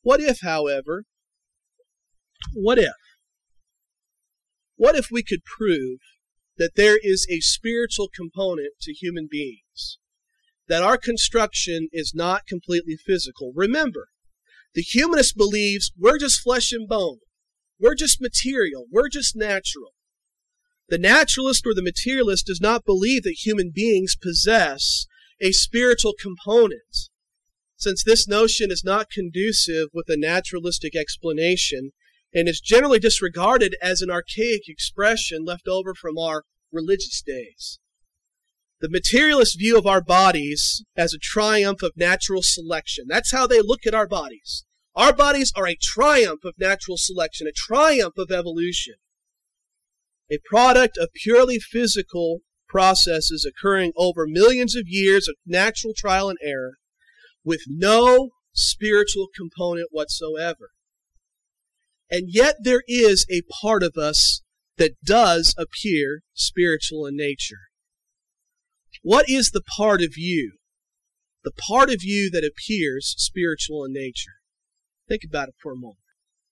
What if, however, what if we could prove that there is a spiritual component to human beings, that our construction is not completely physical? Remember, the humanist believes we're just flesh and bone. We're just material. We're just natural. The naturalist or the materialist does not believe that human beings possess a spiritual component. Since this notion is not conducive with a naturalistic explanation and is generally disregarded as an archaic expression left over from our religious days. The materialist view of our bodies as a triumph of natural selection. That's how they look at our bodies. Our bodies are a triumph of natural selection, a triumph of evolution, a product of purely physical processes occurring over millions of years of natural trial and error with no spiritual component whatsoever. And yet there is a part of us that does appear spiritual in nature. What is the part of you? The part of you that appears spiritual in nature. Think about it for a moment.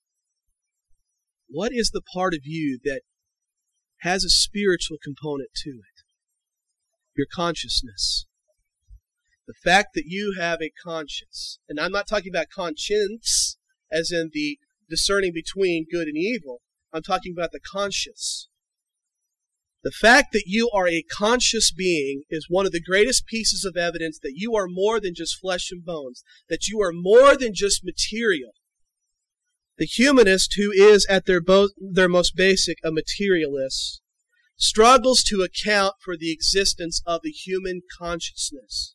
What is the part of you that has a spiritual component to it? Your consciousness. The fact that you have a conscience. And I'm not talking about conscience as in the discerning between good and evil. I'm talking about the conscious. The fact that you are a conscious being is one of the greatest pieces of evidence that you are more than just flesh and bones, that you are more than just material. The humanist, who is at their most basic a materialist, struggles to account for the existence of the human consciousness.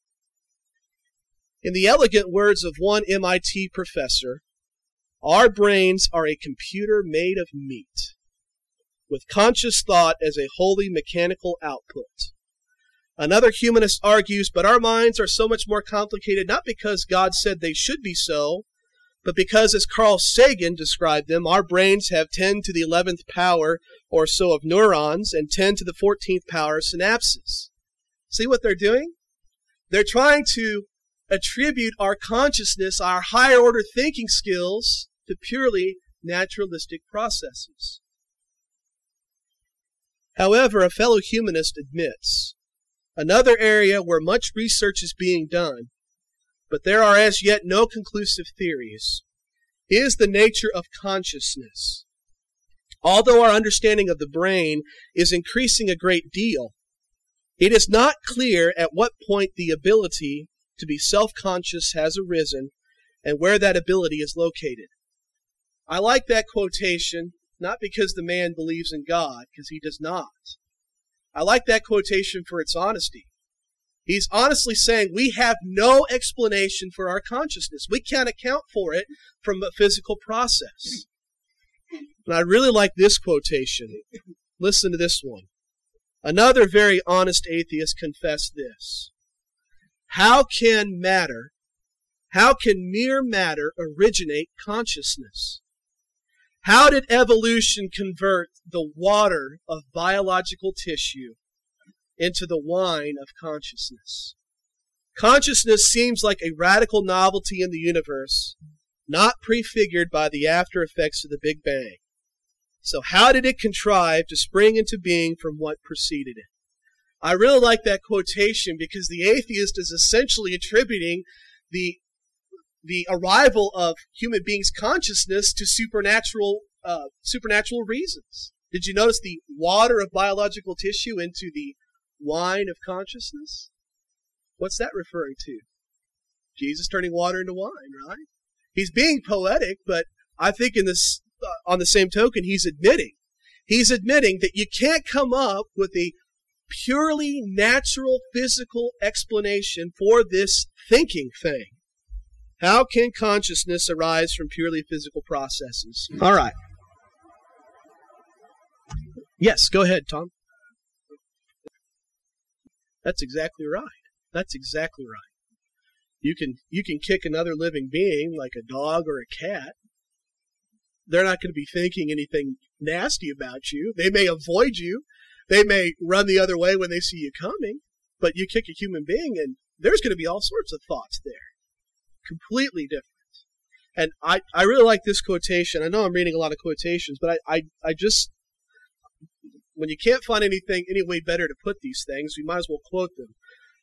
In the elegant words of one MIT professor, our brains are a computer made of meat, with conscious thought as a wholly mechanical output. Another humanist argues, but our minds are so much more complicated, not because God said they should be so, but because, as Carl Sagan described them, our brains have 10 to the 11th power or so of neurons and 10 to the 14th power of synapses. See what they're doing? They're trying to attribute our consciousness, our higher order thinking skills, to purely naturalistic processes. However, a fellow humanist admits another area where much research is being done, but there are as yet no conclusive theories, is the nature of consciousness. Although our understanding of the brain is increasing a great deal, it is not clear at what point the ability to be self-conscious has arisen and where that ability is located. I like that quotation, not because the man believes in God, because he does not. I like that quotation for its honesty. He's honestly saying we have no explanation for our consciousness. We can't account for it from a physical process. And I really like this quotation. Listen to this one. Another very honest atheist confessed this. How can mere matter originate consciousness? How did evolution convert the water of biological tissue into the wine of consciousness? Consciousness seems like a radical novelty in the universe, not prefigured by the after effects of the Big Bang. So how did it contrive to spring into being from what preceded it? I really like that quotation because the atheist is essentially attributing the arrival of human beings' consciousness to supernatural reasons. Did you notice the water of biological tissue into the wine of consciousness? What's that referring to? Jesus turning water into wine, right? He's being poetic, but I think in this, on the same token, he's admitting that you can't come up with a purely natural physical explanation for this thinking thing. How can consciousness arise from purely physical processes? All right. Yes, go ahead, Tom. That's exactly right. That's exactly right. You can kick another living being like a dog or a cat. They're not going to be thinking anything nasty about you. They may avoid you. They may run the other way when they see you coming. But you kick a human being and there's going to be all sorts of thoughts there. Completely different. And I really like this quotation. I know I'm reading a lot of quotations, but I just, when you can't find any way better to put these things, we might as well quote them.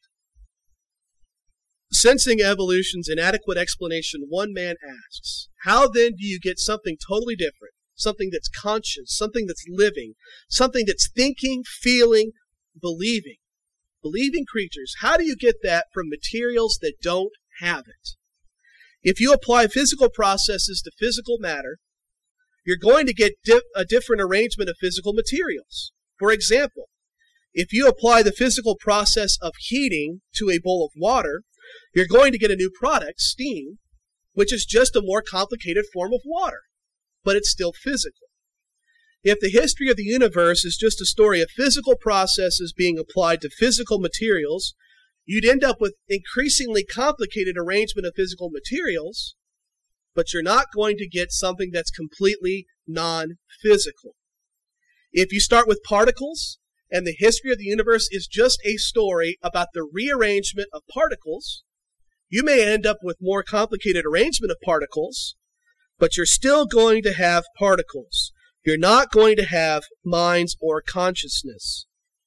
Sensing evolution's inadequate explanation, one man asks, how then do you get something totally different, something that's conscious, something that's living, something that's thinking, feeling, believing creatures? How do you get that from materials that don't have it? If you apply physical processes to physical matter, you're going to get a different arrangement of physical materials. For example, if you apply the physical process of heating to a bowl of water, you're going to get a new product, steam, which is just a more complicated form of water, but it's still physical. If the history of the universe is just a story of physical processes being applied to physical materials, you'd end up with increasingly complicated arrangement of physical materials, but you're not going to get something that's completely non-physical. If you start with particles, and the history of the universe is just a story about the rearrangement of particles, you may end up with more complicated arrangement of particles, but you're still going to have particles. You're not going to have minds or consciousness.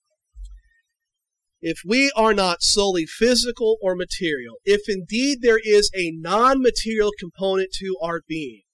If we are not solely physical or material, if indeed there is a non-material component to our being,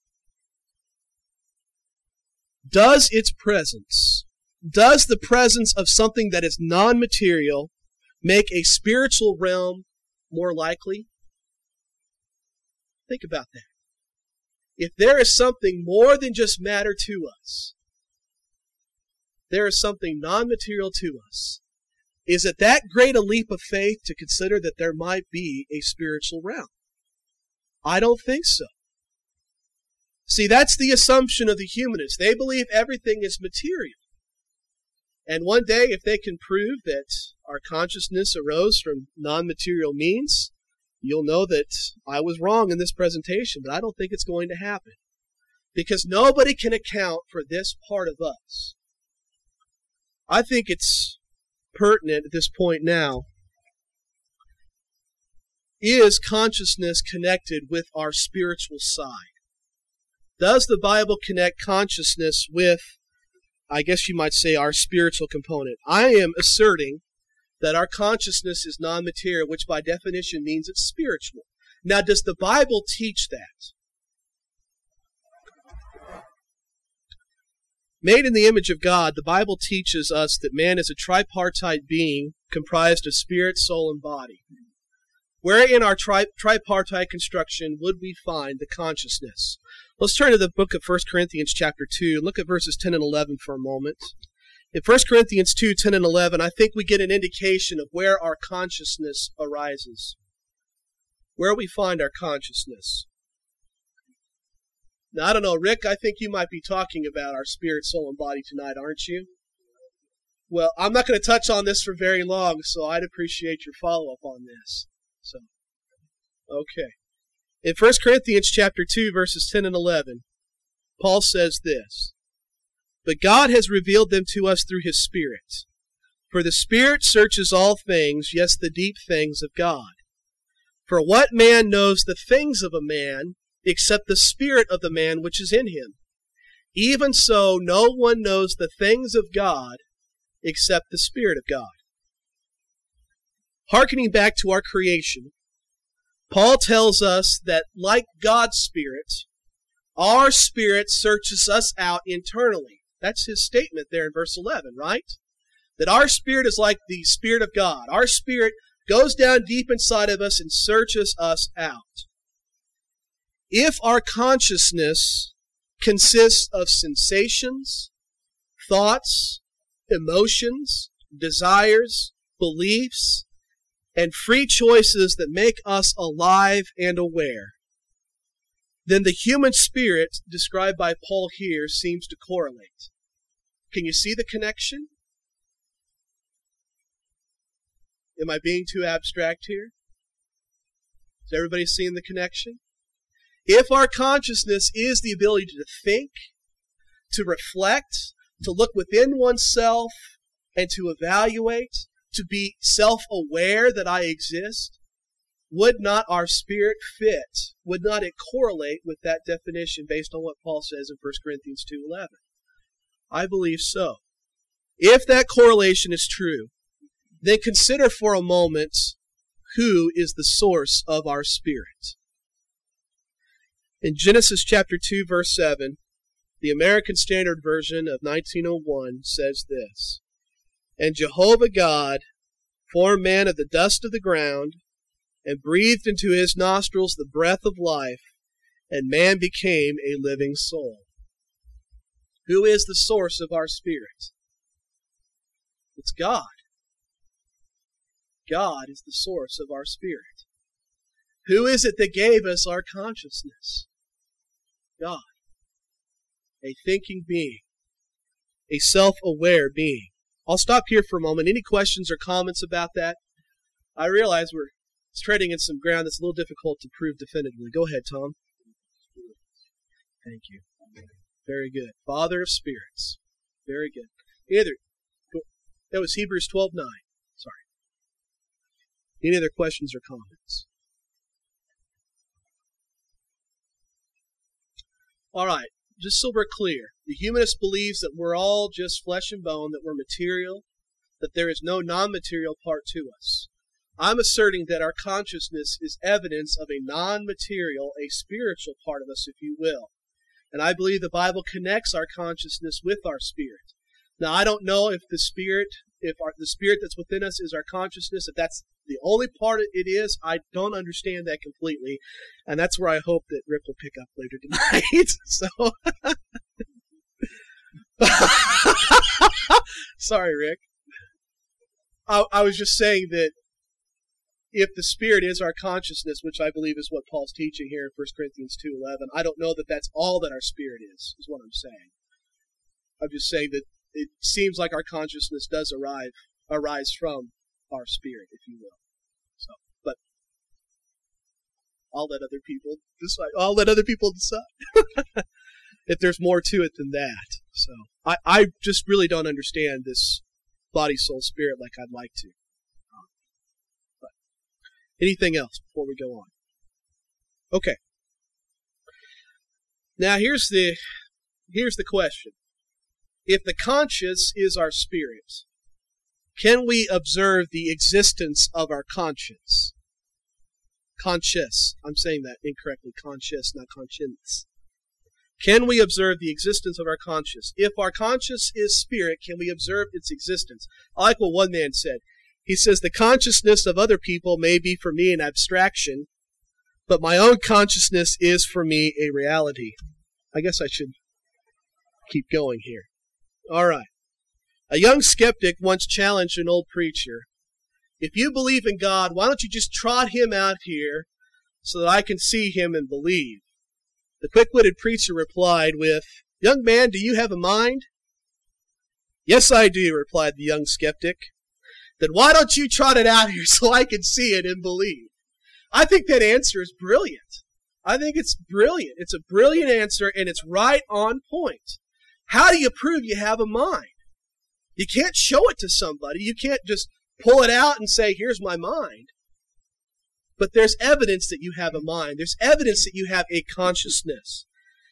does the presence of something that is non-material make a spiritual realm more likely? Think about that. If there is something more than just matter to us, there is something non-material to us, is it that great a leap of faith to consider that there might be a spiritual realm? I don't think so. See, that's the assumption of the humanists. They believe everything is material. And one day, if they can prove that our consciousness arose from non-material means, you'll know that I was wrong in this presentation, but I don't think it's going to happen. Because nobody can account for this part of us. I think it's pertinent at this point now. Is consciousness connected with our spiritual side? Does the Bible connect consciousness with, I guess you might say, our spiritual component? I am asserting that our consciousness is non-material, which by definition means it's spiritual. Now, does the Bible teach that? Made in the image of God, the Bible teaches us that man is a tripartite being comprised of spirit, soul, and body. Where in our tripartite construction would we find the consciousness? Let's turn to the book of 1 Corinthians chapter 2. Look at verses 10 and 11 for a moment. In 1 Corinthians 2, 10 and 11, I think we get an indication of where our consciousness arises. Where we find our consciousness. Now, I don't know, Rick, I think you might be talking about our spirit, soul, and body tonight, aren't you? Well, I'm not going to touch on this for very long, so I'd appreciate your follow-up on this. Okay. In 1 Corinthians chapter 2, verses 10 and 11, Paul says this, "But God has revealed them to us through His Spirit. For the Spirit searches all things, yes, the deep things of God. For what man knows the things of a man, except the spirit of the man which is in him? Even so, no one knows the things of God, except the Spirit of God." Hearkening back to our creation, Paul tells us that like God's Spirit, our spirit searches us out internally. That's his statement there in verse 11, right? That our spirit is like the Spirit of God. Our spirit goes down deep inside of us and searches us out. If our consciousness consists of sensations, thoughts, emotions, desires, beliefs, and free choices that make us alive and aware, then the human spirit described by Paul here seems to correlate. Can you see the connection? Am I being too abstract here? Is everybody seeing the connection? If our consciousness is the ability to think, to reflect, to look within oneself, and to evaluate, to be self-aware that I exist, would not our spirit fit? Would not it correlate with that definition based on what Paul says in 1 Corinthians 2:11? I believe so. If that correlation is true, then consider for a moment who is the source of our spirit. In Genesis chapter 2, verse 7, the American Standard Version of 1901 says this, "And Jehovah God formed man of the dust of the ground, and breathed into his nostrils the breath of life, and man became a living soul." Who is the source of our spirit? It's God. God is the source of our spirit. Who is it that gave us our consciousness? God. A thinking being. A self-aware being. I'll stop here for a moment. Any questions or comments about that? I realize we're treading in some ground that's a little difficult to prove definitively. Go ahead, Tom. Thank you. Very good. Father of spirits. Very good. That was Hebrews 12:9. Sorry. Any other questions or comments? All right. Just so we're clear, the humanist believes that we're all just flesh and bone, that we're material, that there is no non-material part to us. I'm asserting that our consciousness is evidence of a non-material, a spiritual part of us, if you will. And I believe the Bible connects our consciousness with our spirit. Now, I don't know if the spirit that's within us is our consciousness, if that's the only part it is. I don't understand that completely. And that's where I hope that Rick will pick up later tonight. So, sorry, Rick. I was just saying that if the spirit is our consciousness, which I believe is what Paul's teaching here in 1 Corinthians 2:11, I don't know that that's all that our spirit is what I'm saying. I'm just saying that it seems like our consciousness does arise from our spirit, if you will. So, but I'll let other people decide. If there's more to it than that. So I just really don't understand this body, soul, spirit like I'd like to. But anything else before we go on? Okay. Now here's the question. If the conscious is our spirit, can we observe the existence of our conscience? Conscious. I'm saying that incorrectly. Conscious, not conscience. Can we observe the existence of our conscience? If our conscience is spirit, can we observe its existence? I like what one man said. He says, the consciousness of other people may be for me an abstraction, but my own consciousness is for me a reality. I guess I should keep going here. All right. A young skeptic once challenged an old preacher. If you believe in God, why don't you just trot him out here so that I can see him and believe? The quick-witted preacher replied with, "Young man, do you have a mind?" "Yes, I do," replied the young skeptic. "Then why don't you trot it out here so I can see it and believe?" I think that answer is brilliant. I think it's brilliant. It's a brilliant answer, and it's right on point. How do you prove you have a mind? You can't show it to somebody. You can't just pull it out and say, here's my mind. But there's evidence that you have a mind. There's evidence that you have a consciousness.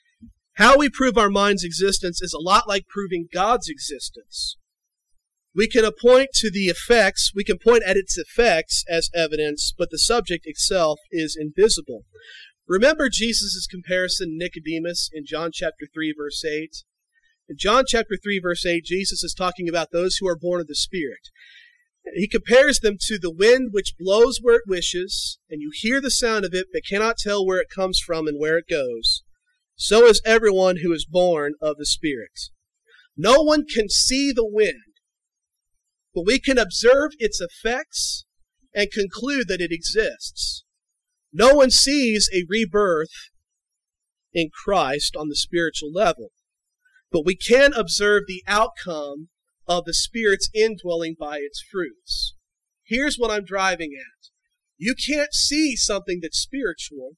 How we prove our mind's existence is a lot like proving God's existence. We can point to the effects, we can point at its effects as evidence, but the subject itself is invisible. Remember Jesus' comparison to Nicodemus in John chapter 3, verse 8? In John chapter 3, verse 8, Jesus is talking about those who are born of the Spirit. He compares them to the wind which blows where it wishes, and you hear the sound of it, but cannot tell where it comes from and where it goes. So is everyone who is born of the Spirit. No one can see the wind, but we can observe its effects and conclude that it exists. No one sees a rebirth in Christ on the spiritual level, but we can observe the outcome of the Spirit's indwelling by its fruits. Here's what I'm driving at. You can't see something that's spiritual,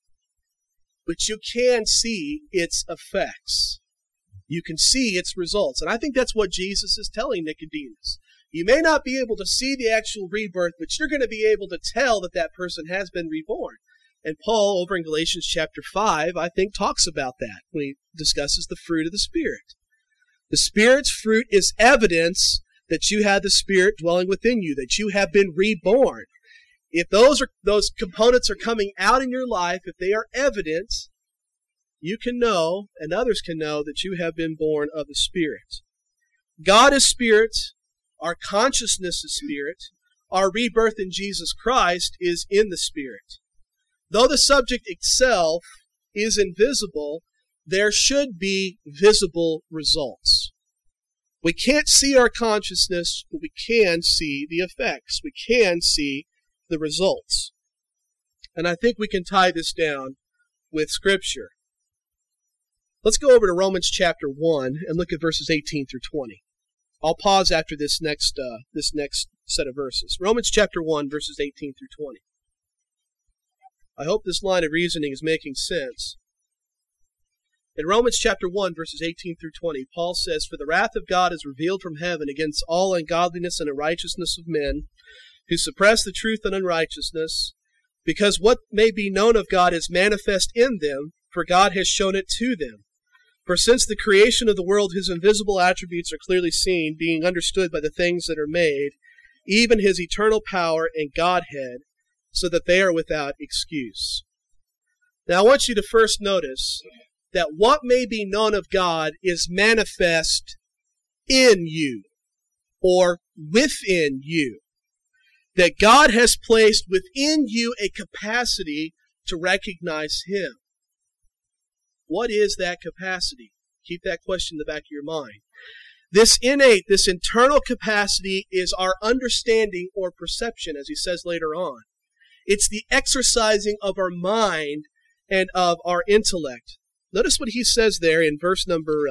but you can see its effects. You can see its results. And I think that's what Jesus is telling Nicodemus. You may not be able to see the actual rebirth, but you're going to be able to tell that that person has been reborn. And Paul, over in Galatians chapter 5, I think talks about that when he discusses the fruit of the Spirit. The Spirit's fruit is evidence that you have the Spirit dwelling within you, that you have been reborn. If those components are coming out in your life, if they are evident, you can know, and others can know, that you have been born of the Spirit. God is Spirit. Our consciousness is Spirit. Our rebirth in Jesus Christ is in the Spirit. Though the subject itself is invisible, there should be visible results. We can't see our consciousness, but we can see the effects. We can see the results. And I think we can tie this down with Scripture. Let's go over to Romans chapter 1 and look at verses 18 through 20. I'll pause after this next set of verses. Romans chapter 1, verses 18 through 20. I hope this line of reasoning is making sense. In Romans chapter 1, verses 18 through 20, Paul says, "For the wrath of God is revealed from heaven against all ungodliness and unrighteousness of men, who suppress the truth and unrighteousness, because what may be known of God is manifest in them, for God has shown it to them. For since the creation of the world his invisible attributes are clearly seen, being understood by the things that are made, even his eternal power and Godhead, so that they are without excuse." Now I want you to first notice that what may be known of God is manifest in you, or within you. That God has placed within you a capacity to recognize Him. What is that capacity? Keep that question in the back of your mind. This innate, this internal capacity is our understanding or perception, as he says later on. It's the exercising of our mind and of our intellect. Notice what he says there in verse number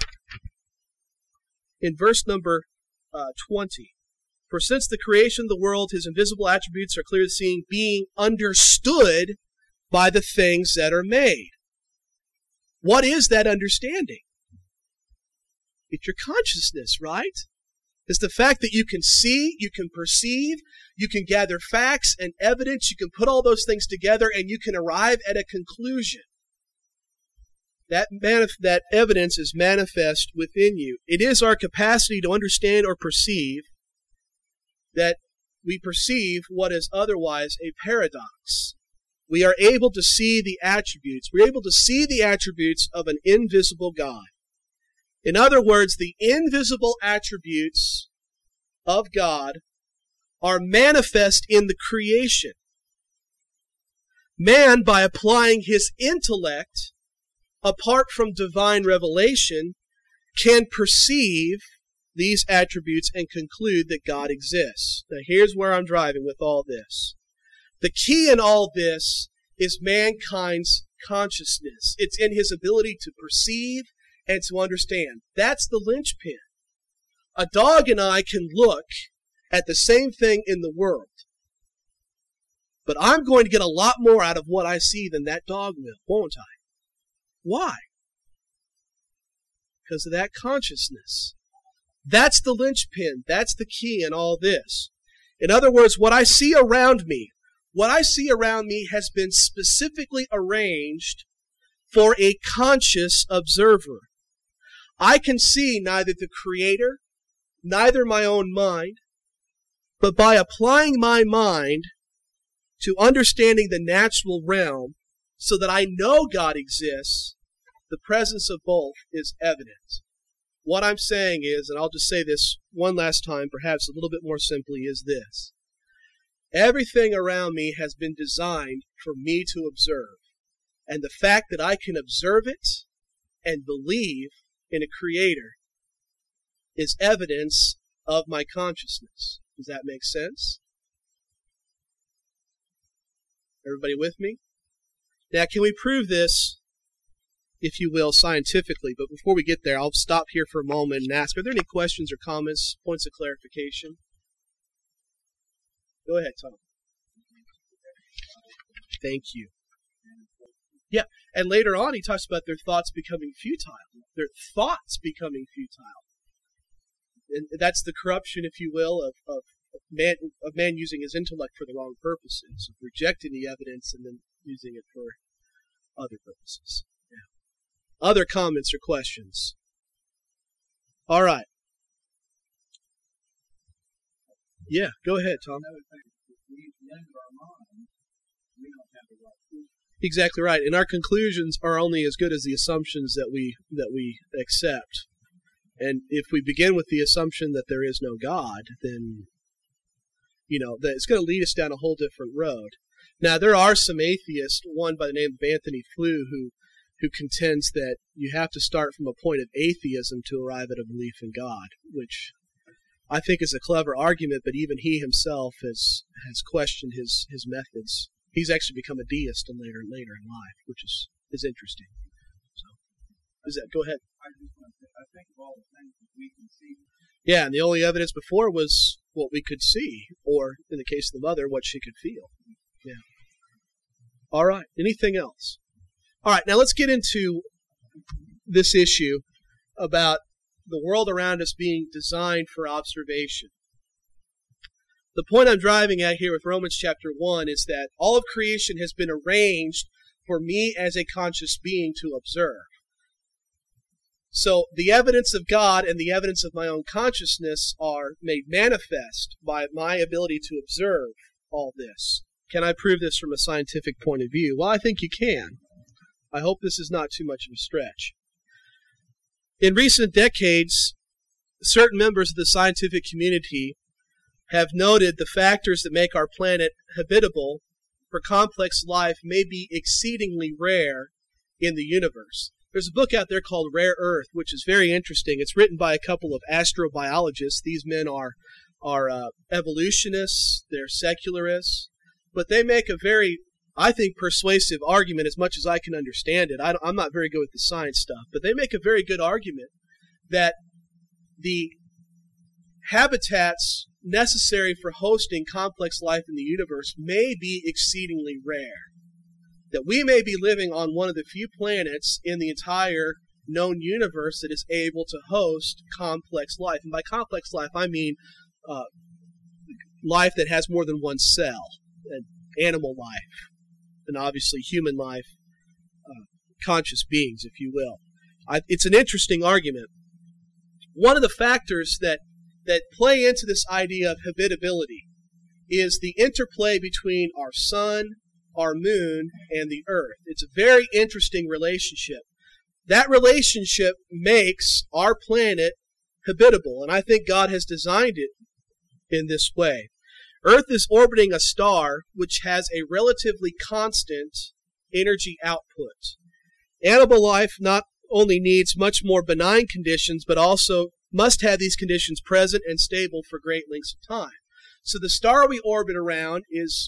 20. "For since the creation of the world, his invisible attributes are clearly seen, being understood by the things that are made." What is that understanding? It's your consciousness, right? It's the fact that you can see, you can perceive, you can gather facts and evidence, you can put all those things together, and you can arrive at a conclusion. That evidence is manifest within you. It is our capacity to understand or perceive that we perceive what is otherwise a paradox. We are able to see the attributes. We're able to see the attributes of an invisible God. In other words, the invisible attributes of God are manifest in the creation. Man, by applying his intellect, apart from divine revelation, can perceive these attributes and conclude that God exists. Now here's where I'm driving with all this. The key in all this is mankind's consciousness. It's in his ability to perceive and to understand. That's the linchpin. A dog and I can look at the same thing in the world, but I'm going to get a lot more out of what I see than that dog will, won't I? Why? Because of that consciousness. That's the linchpin. That's the key in all this. In other words, what I see around me has been specifically arranged for a conscious observer. I can see neither the Creator, neither my own mind, but by applying my mind to understanding the natural realm so that I know God exists, the presence of both is evident. What I'm saying is, and I'll just say this one last time, perhaps a little bit more simply, is this. Everything around me has been designed for me to observe. And the fact that I can observe it and believe in a Creator is evidence of my consciousness. Does that make sense? Everybody with me? Now, can we prove this, if you will, scientifically? But before we get there, I'll stop here for a moment and ask, are there any questions or comments, points of clarification? Go ahead, Tom. Thank you. Yeah, and later on he talks about their thoughts becoming futile. Their thoughts becoming futile. And that's the corruption, if you will, of man using his intellect for the wrong purposes, of rejecting the evidence and then using it for other purposes. Yeah. Other comments or questions? All right. Yeah, go ahead, Tom. Exactly right. And our conclusions are only as good as the assumptions that we accept. And if we begin with the assumption that there is no God, then that it's going to lead us down a whole different road. Now, there are some atheists, one by the name of Anthony Flew, who contends that you have to start from a point of atheism to arrive at a belief in God, which I think is a clever argument, but even he himself has questioned his methods. He's actually become a deist later in life, which is interesting. So, go ahead. I just want to say, I think of all the things that we can see. Yeah, and the only evidence before was what we could see, or in the case of the mother, what she could feel. Yeah. All right. Anything else? All right. Now let's get into this issue about the world around us being designed for observation. The point I'm driving at here with Romans chapter 1 is that all of creation has been arranged for me as a conscious being to observe. So the evidence of God and the evidence of my own consciousness are made manifest by my ability to observe all this. Can I prove this from a scientific point of view? Well, I think you can. I hope this is not too much of a stretch. In recent decades, certain members of the scientific community have noted the factors that make our planet habitable for complex life may be exceedingly rare in the universe. There's a book out there called Rare Earth, which is very interesting. It's written by a couple of astrobiologists. These men are evolutionists, they're secularists, but they make a very, I think, persuasive argument as much as I can understand it. I'm not very good with the science stuff, but they make a very good argument that the habitats necessary for hosting complex life in the universe may be exceedingly rare. That we may be living on one of the few planets in the entire known universe that is able to host complex life. And by complex life, I mean life that has more than one cell, and animal life, and obviously human life, conscious beings, if you will. It's an interesting argument. One of the factors that play into this idea of habitability is the interplay between our sun, our moon, and the earth. It's a very interesting relationship. That relationship makes our planet habitable, and I think God has designed it in this way. Earth is orbiting a star which has a relatively constant energy output. Animal life not only needs much more benign conditions, but also must have these conditions present and stable for great lengths of time. So the star we orbit around is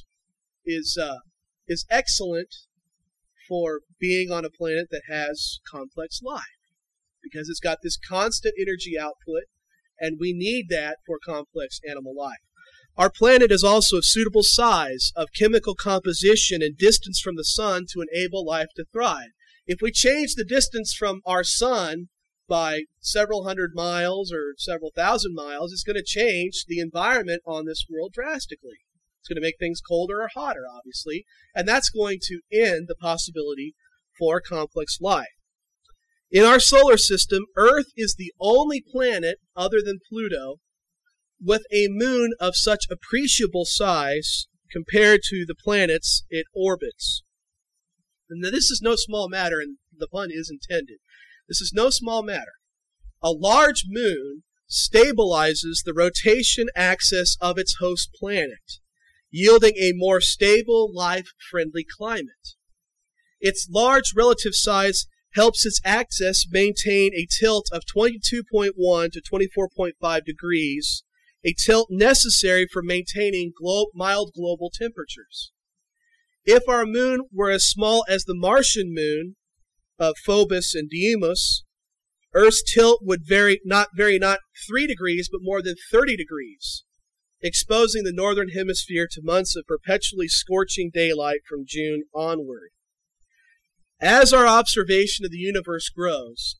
excellent for being on a planet that has complex life, because it's got this constant energy output, and we need that for complex animal life. Our planet is also of suitable size, of chemical composition, and distance from the sun to enable life to thrive. If we change the distance from our sun by several hundred miles or several thousand miles, it's going to change the environment on this world drastically. It's going to make things colder or hotter, obviously, and that's going to end the possibility for complex life. In our solar system, Earth is the only planet, other than Pluto, with a moon of such appreciable size compared to the planets it orbits. And this is no small matter, and the pun is intended. This is no small matter. A large moon stabilizes the rotation axis of its host planet, yielding a more stable, life-friendly climate. Its large relative size helps its axis maintain a tilt of 22.1 to 24.5 degrees, a tilt necessary for maintaining mild global temperatures. If our moon were as small as the Martian moon of Phobos and Deimos, Earth's tilt would vary not 3 degrees, but more than 30 degrees, exposing the northern hemisphere to months of perpetually scorching daylight from June onward. As our observation of the universe grows,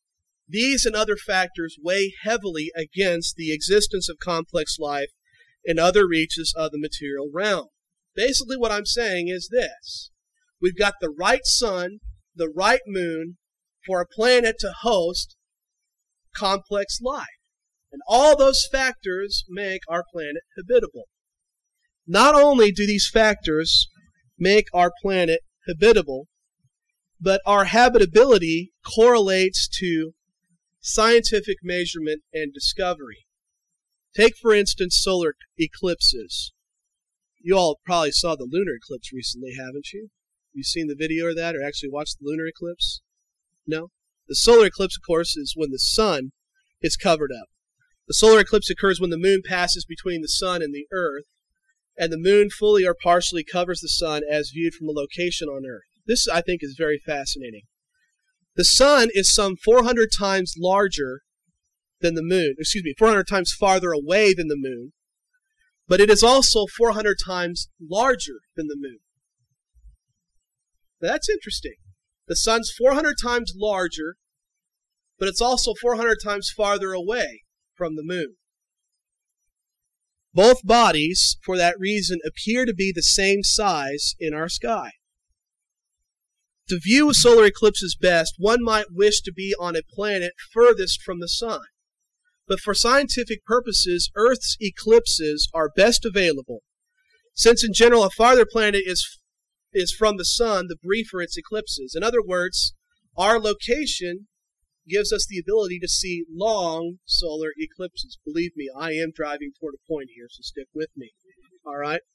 These and other factors weigh heavily against the existence of complex life in other reaches of the material realm. Basically what I'm saying is this. We've got the right sun, the right moon for a planet to host complex life. And all those factors make our planet habitable. Not only do these factors make our planet habitable, but our habitability correlates to scientific measurement and discovery. Take, for instance, solar eclipses. You all probably saw the lunar eclipse recently, haven't you? You've seen the video of that or actually watched the lunar eclipse? No? The solar eclipse, of course, is when the sun is covered up. The solar eclipse occurs when the moon passes between the sun and the earth, and the moon fully or partially covers the sun as viewed from a location on earth. This, I think, is very fascinating. The sun is some 400 times larger than the moon, 400 times farther away than the moon, but it is also 400 times larger than the moon. That's interesting. The sun's 400 times larger, but it's also 400 times farther away from the moon. Both bodies, for that reason, appear to be the same size in our sky. To view solar eclipses best, one might wish to be on a planet furthest from the sun. But for scientific purposes, Earth's eclipses are best available, since in general a farther planet is from the sun, the briefer its eclipses. In other words, our location gives us the ability to see long solar eclipses. Believe me, I am driving toward a point here, so stick with me. All right?